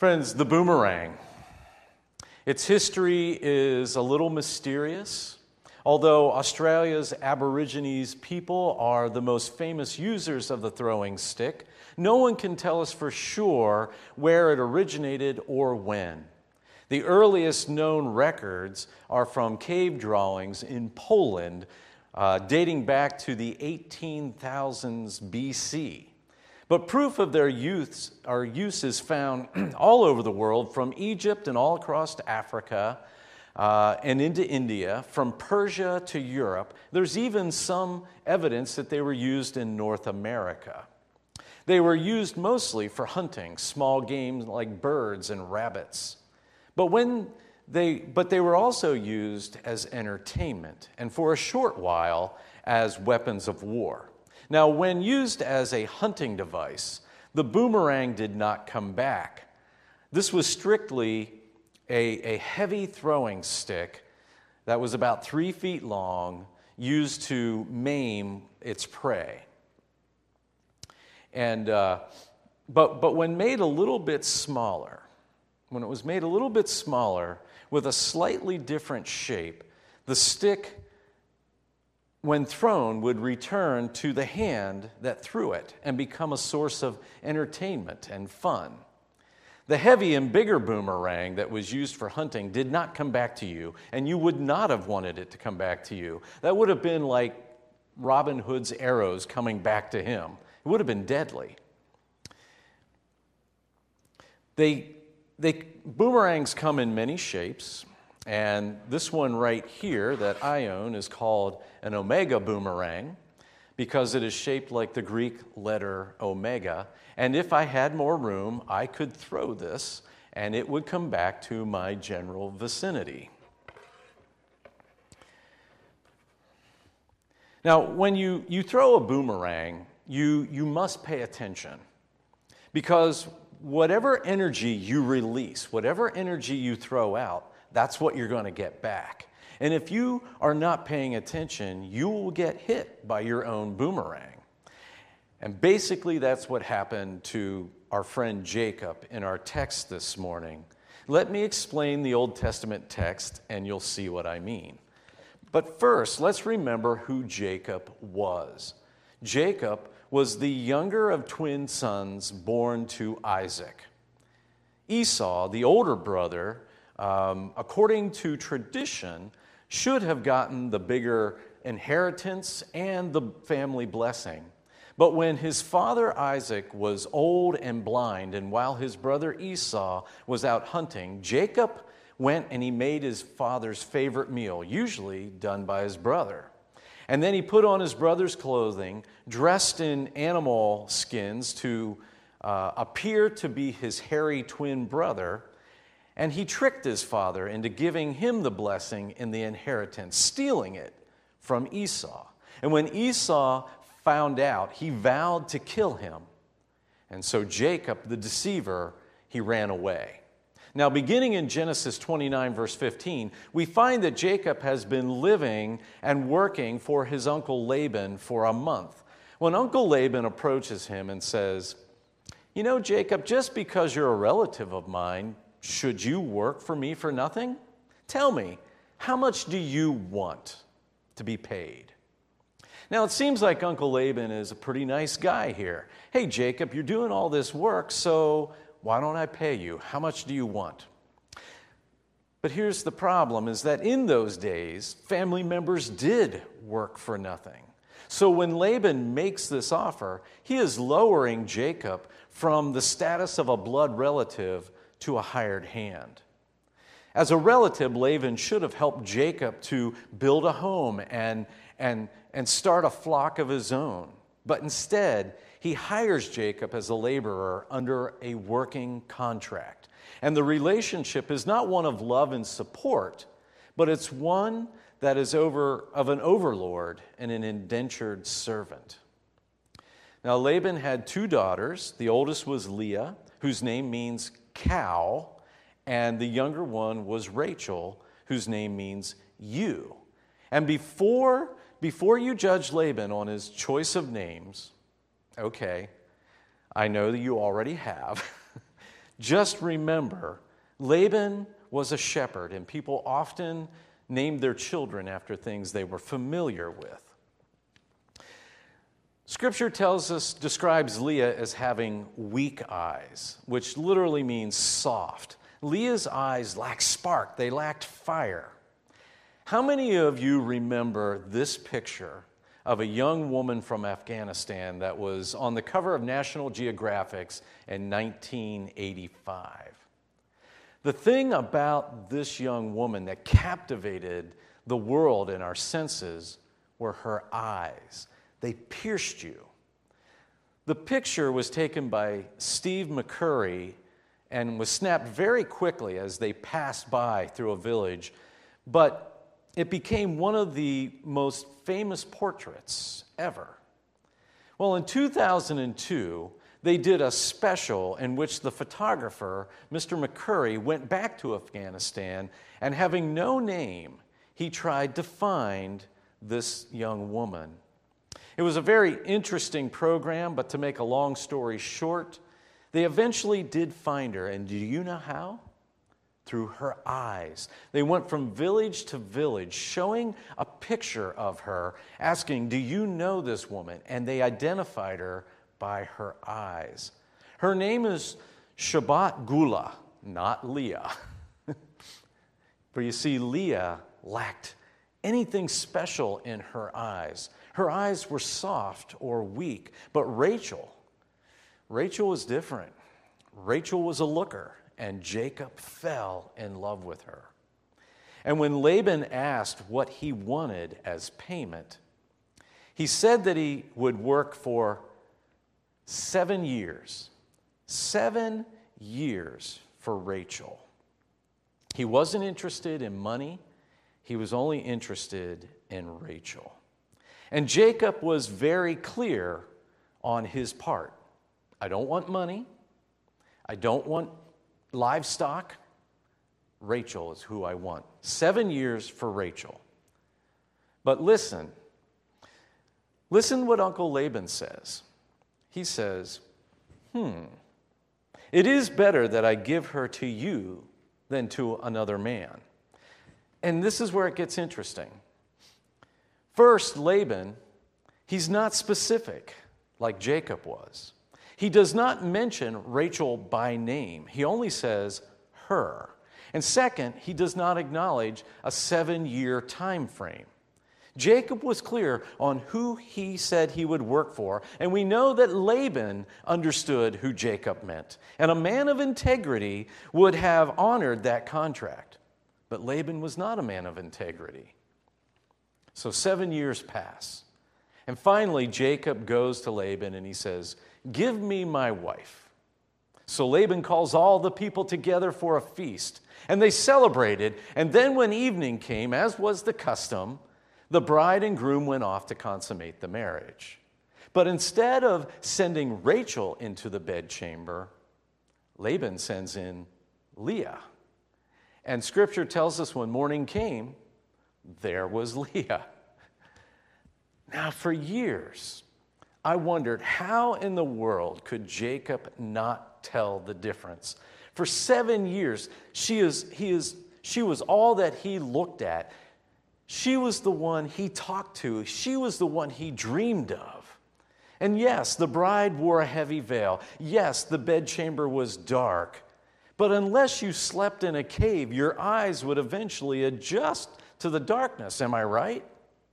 Friends, the boomerang. Its history is a little mysterious. Although Australia's Aborigines people are the most famous users of the throwing stick, no one can tell us for sure where it originated or when. The earliest known records are from cave drawings in Poland, dating back to the 18,000s BC. But proof of their use is found all over the world, from Egypt and all across Africa and into India, from Persia to Europe. There's even some evidence that they were used in North America. They were used mostly for hunting small game like birds and rabbits. But they were also used as entertainment, and for a short while as weapons of war. Now, when used as a hunting device, the boomerang did not come back. This was strictly a heavy throwing stick that was about 3 feet long, used to maim its prey. And but when made a little bit smaller, when it was made a little bit smaller with a slightly different shape, the stick, when thrown, would return to the hand that threw it and become a source of entertainment and fun. The heavy and bigger boomerang that was used for hunting did not come back to you, and you would not have wanted it to come back to you. That would have been like Robin Hood's arrows coming back to him. It would have been deadly. Boomerangs come in many shapes. And this one right here that I own is called an omega boomerang because it is shaped like the Greek letter omega. And if I had more room, I could throw this and it would come back to my general vicinity. Now, when you throw a boomerang, you must pay attention, because whatever energy you release, whatever energy you throw out, that's what you're going to get back. And if you are not paying attention, you will get hit by your own boomerang. And basically that's what happened to our friend Jacob in our text this morning. Let me explain the Old Testament text and you'll see what I mean. But first, let's remember who Jacob was. Jacob was the younger of twin sons born to Isaac. Esau, the older brother, according to tradition, should have gotten the bigger inheritance and the family blessing. But when his father Isaac was old and blind, and while his brother Esau was out hunting, Jacob went and he made his father's favorite meal, usually done by his brother. And then he put on his brother's clothing, dressed in animal skins to appear to be his hairy twin brother, and he tricked his father into giving him the blessing in the inheritance, stealing it from Esau. And when Esau found out, he vowed to kill him. And so Jacob, the deceiver, he ran away. Now, beginning in Genesis 29, verse 15, we find that Jacob has been living and working for his uncle Laban for a month. When Uncle Laban approaches him and says, "You know, Jacob, just because you're a relative of mine, should you work for me for nothing? Tell me, how much do you want to be paid?" Now, it seems like Uncle Laban is a pretty nice guy here. "Hey, Jacob, you're doing all this work, so why don't I pay you? How much do you want?" But here's the problem, is that in those days, family members did work for nothing. So when Laban makes this offer, he is lowering Jacob from the status of a blood relative to a hired hand. As a relative, Laban should have helped Jacob to build a home and start a flock of his own. But instead, he hires Jacob as a laborer under a working contract. And the relationship is not one of love and support, but it's one that is of an overlord and an indentured servant. Now, Laban had 2 daughters. The oldest was Leah, whose name means cow, and the younger one was Rachel, whose name means ewe. And before you judge Laban on his choice of names, okay, I know that you already have, Just remember, Laban was a shepherd, and people often named their children after things they were familiar with. Scripture describes Leah as having weak eyes, which literally means soft. Leah's eyes lacked spark, they lacked fire. How many of you remember this picture of a young woman from Afghanistan that was on the cover of National Geographic in 1985? The thing about this young woman that captivated the world and our senses were her eyes. They pierced you. The picture was taken by Steve McCurry and was snapped very quickly as they passed by through a village, but it became one of the most famous portraits ever. Well, in 2002, they did a special in which the photographer, Mr. McCurry, went back to Afghanistan, and having no name, he tried to find this young woman. It was a very interesting program, but to make a long story short, they eventually did find her, and do you know how? Through her eyes. They went from village to village, showing a picture of her, asking, do you know this woman? And they identified her by her eyes. Her name is Shabbat Gula, not Leah. For you see, Leah lacked anything special in her eyes. Her eyes were soft or weak, but Rachel was different. Rachel was a looker, and Jacob fell in love with her. And when Laban asked what he wanted as payment, he said that he would work for 7 years. 7 years for Rachel. He wasn't interested in money. He was only interested in Rachel. And Jacob was very clear on his part. I don't want money. I don't want livestock. Rachel is who I want. 7 years for Rachel. But listen what Uncle Laban says. He says, it is better that I give her to you than to another man. And this is where it gets interesting. First, Laban, he's not specific like Jacob was. He does not mention Rachel by name. He only says her. And second, he does not acknowledge a 7-year time frame. Jacob was clear on who he said he would work for, and we know that Laban understood who Jacob meant. And a man of integrity would have honored that contract. But Laban was not a man of integrity. So 7 years pass. And finally, Jacob goes to Laban and he says, give me my wife. So Laban calls all the people together for a feast, and they celebrated. And then when evening came, as was the custom, the bride and groom went off to consummate the marriage. But instead of sending Rachel into the bedchamber, Laban sends in Leah. And Scripture tells us when morning came, there was Leah. Now, for years, I wondered how in the world could Jacob not tell the difference? For 7 years, she was all that he looked at. She was the one he talked to. She was the one he dreamed of. And yes, the bride wore a heavy veil. Yes, the bedchamber was dark. But unless you slept in a cave, your eyes would eventually adjust to the darkness. Am I right?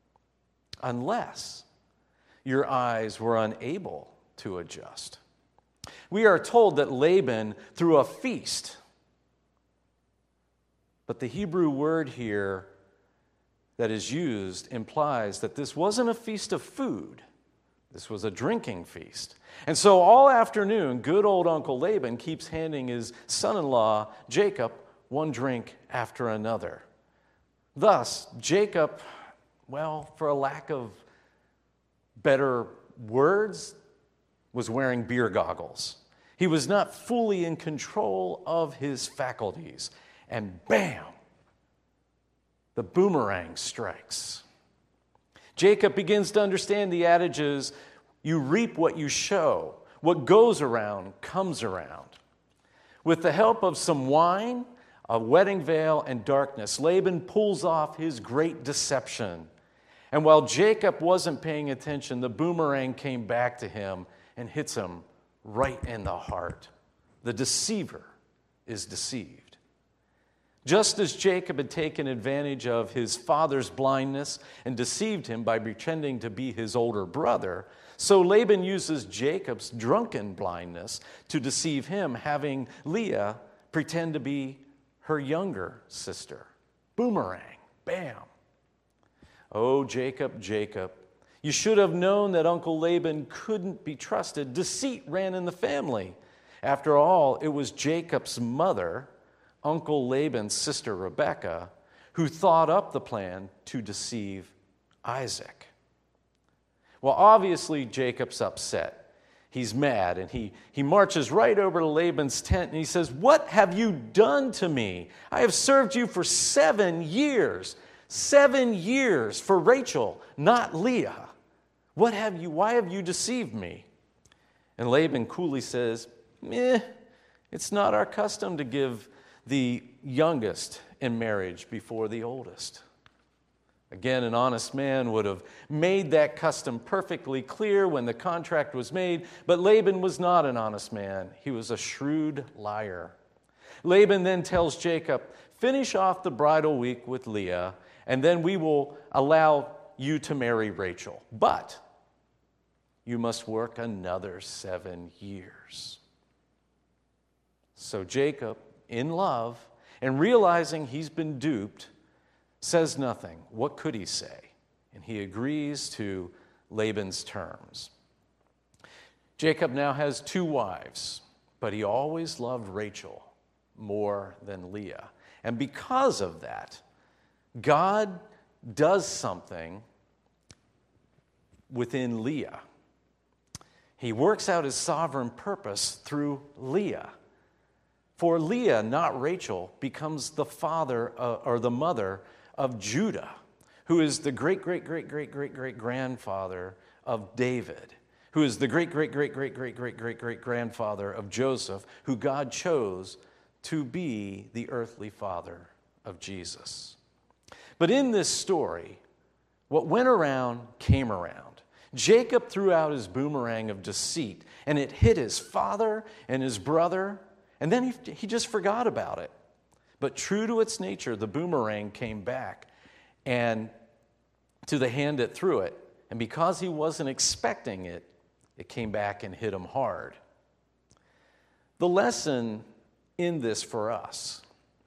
Unless your eyes were unable to adjust. We are told that Laban threw a feast. But the Hebrew word here that is used implies that this wasn't a feast of food. This was a drinking feast. And so all afternoon, good old Uncle Laban keeps handing his son-in-law, Jacob, one drink after another. Thus, Jacob, well, for a lack of better words, was wearing beer goggles. He was not fully in control of his faculties. And bam! The boomerang strikes. Jacob begins to understand the adages, you reap what you sow. What goes around comes around. With the help of some wine, a wedding veil, and darkness, Laban pulls off his great deception. And while Jacob wasn't paying attention, the boomerang came back to him and hits him right in the heart. The deceiver is deceived. Just as Jacob had taken advantage of his father's blindness and deceived him by pretending to be his older brother, so Laban uses Jacob's drunken blindness to deceive him, having Leah pretend to be her younger sister. Boomerang. Bam. Oh, Jacob, Jacob, you should have known that Uncle Laban couldn't be trusted. Deceit ran in the family. After all, it was Jacob's mother, Uncle Laban's sister Rebekah, who thought up the plan to deceive Isaac. Well, obviously, Jacob's upset. He's mad, and he marches right over to Laban's tent, and he says, "What have you done to me? I have served you for 7 years. 7 years for Rachel, not Leah. Why have you deceived me?" And Laban coolly says, "It's not our custom to give the youngest in marriage before the oldest." Again, an honest man would have made that custom perfectly clear when the contract was made, but Laban was not an honest man. He was a shrewd liar. Laban then tells Jacob, "Finish off the bridal week with Leah, and then we will allow you to marry Rachel. But you must work another 7 years." So Jacob, in love and realizing he's been duped, says nothing. What could he say? And he agrees to Laban's terms. Jacob now has 2 wives, but he always loved Rachel more than Leah. And because of that, God does something within Leah. He works out his sovereign purpose through Leah. For Leah, not Rachel, becomes the father or the mother of Judah, who is the great-great-great-great-great-great-grandfather of David, who is the great-great-great-great-great-great-great-grandfather of Joseph, who God chose to be the earthly father of Jesus. But in this story, what went around came around. Jacob threw out his boomerang of deceit, and it hit his father and his brother, and then he just forgot about it. But true to its nature, the boomerang came back and to the hand that threw it. And because he wasn't expecting it, it came back and hit him hard. The lesson in this for us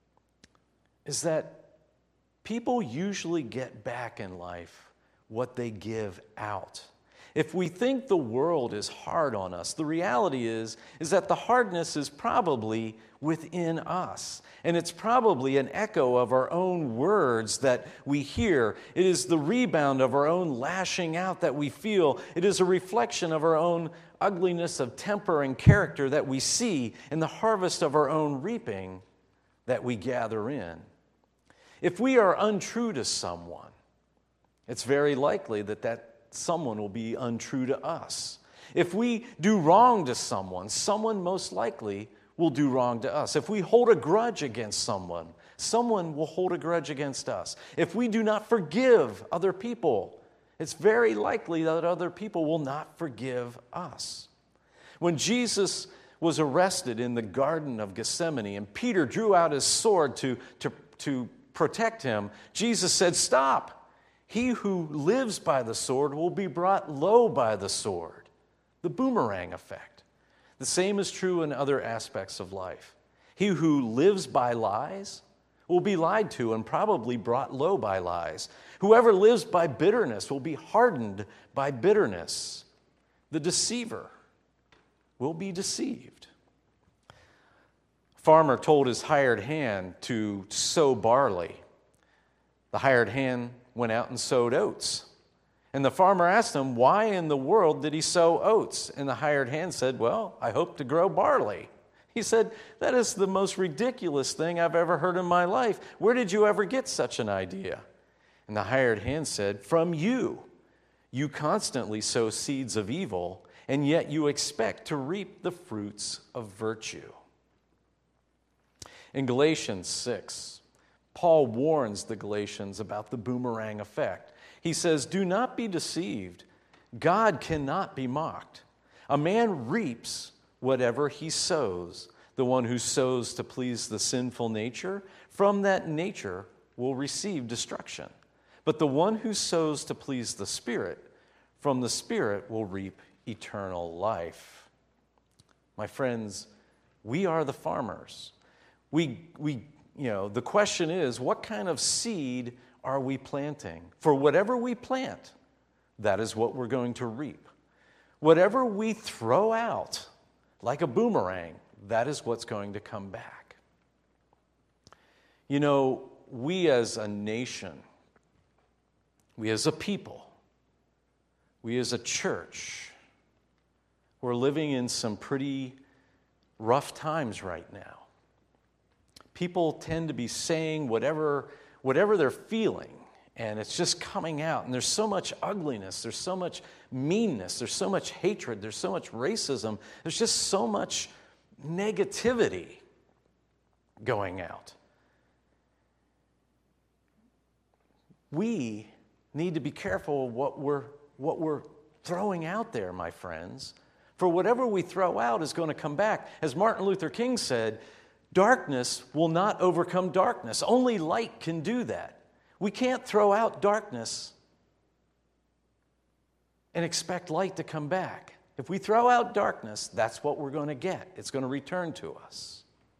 is that people usually get back in life what they give out. If we think the world is hard on us, the reality is that the hardness is probably within us. And it's probably an echo of our own words that we hear. It is the rebound of our own lashing out that we feel. It is a reflection of our own ugliness of temper and character that we see in the harvest of our own reaping that we gather in. If we are untrue to someone, it's very likely that someone will be untrue to us. If we do wrong to someone, someone most likely will do wrong to us. If we hold a grudge against someone, someone will hold a grudge against us. If we do not forgive other people, it's very likely that other people will not forgive us. When Jesus was arrested in the Garden of Gethsemane and Peter drew out his sword to protect him, Jesus said, "Stop. He who lives by the sword will be brought low by the sword." The boomerang effect. The same is true in other aspects of life. He who lives by lies will be lied to and probably brought low by lies. Whoever lives by bitterness will be hardened by bitterness. The deceiver will be deceived. A farmer told his hired hand to sow barley. The hired hand went out and sowed oats. And the farmer asked him, "Why in the world did he sow oats?" And the hired hand said, "Well, I hope to grow barley." He said, "That is the most ridiculous thing I've ever heard in my life. Where did you ever get such an idea?" And the hired hand said, "From you. You constantly sow seeds of evil, and yet you expect to reap the fruits of virtue." In Galatians 6, Paul warns the Galatians about the boomerang effect. He says, "Do not be deceived. God cannot be mocked. A man reaps whatever he sows. The one who sows to please the sinful nature, from that nature will receive destruction. But the one who sows to please the Spirit, from the Spirit will reap eternal life." My friends, we are the farmers. The question is, what kind of seed are we planting? For whatever we plant, that is what we're going to reap. Whatever we throw out, like a boomerang, that is what's going to come back. We as a nation, we as a people, we as a church, we're living in some pretty rough times right now. People tend to be saying whatever they're feeling, and it's just coming out. And there's so much ugliness, there's so much meanness, there's so much hatred, there's so much racism, there's just so much negativity going out. We need to be careful what we're throwing out there, my friends. For whatever we throw out is going to come back. As Martin Luther King said, darkness will not overcome darkness. Only light can do that. We can't throw out darkness and expect light to come back. If we throw out darkness, that's what we're going to get. It's going to return to us.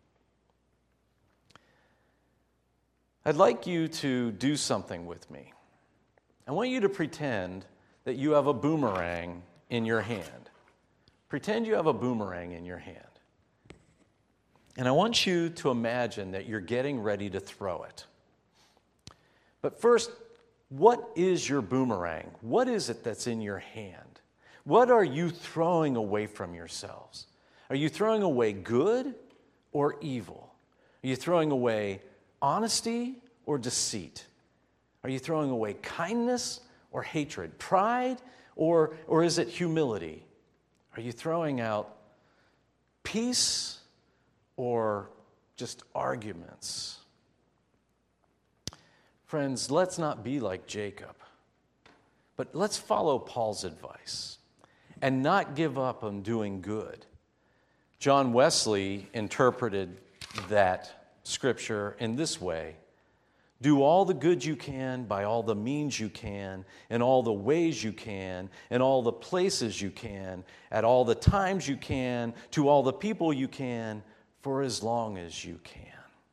I'd like you to do something with me. I want you to pretend that you have a boomerang in your hand. Pretend you have a boomerang in your hand. And I want you to imagine that you're getting ready to throw it. But first, what is your boomerang? What is it that's in your hand? What are you throwing away from yourselves? Are you throwing away good or evil? Are you throwing away honesty or deceit? Are you throwing away kindness or hatred? Pride or is it humility? Are you throwing out peace or just arguments? Friends, let's not be like Jacob, but let's follow Paul's advice and not give up on doing good. John Wesley interpreted that scripture in this way: do all the good you can by all the means you can, in all the ways you can, in all the places you can, at all the times you can, to all the people you can, for as long as you can.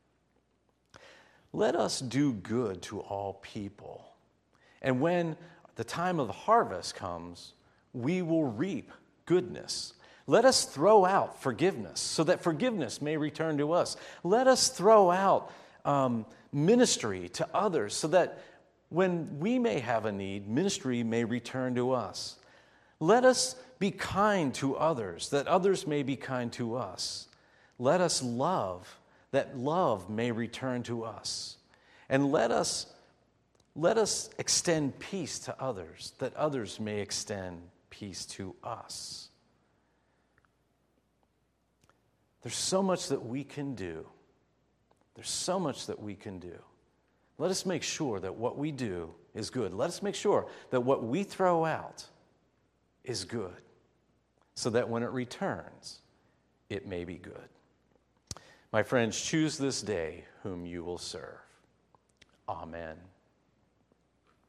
Let us do good to all people. And when the time of the harvest comes, we will reap goodness. Let us throw out forgiveness so that forgiveness may return to us. Let us throw out ministry to others so that when we may have a need, ministry may return to us. Let us be kind to others that others may be kind to us. Let us love that love may return to us. And let us extend peace to others that others may extend peace to us. There's so much that we can do. There's so much that we can do. Let us make sure that what we do is good. Let us make sure that what we throw out is good, so that when it returns, it may be good. My friends, choose this day whom you will serve. Amen.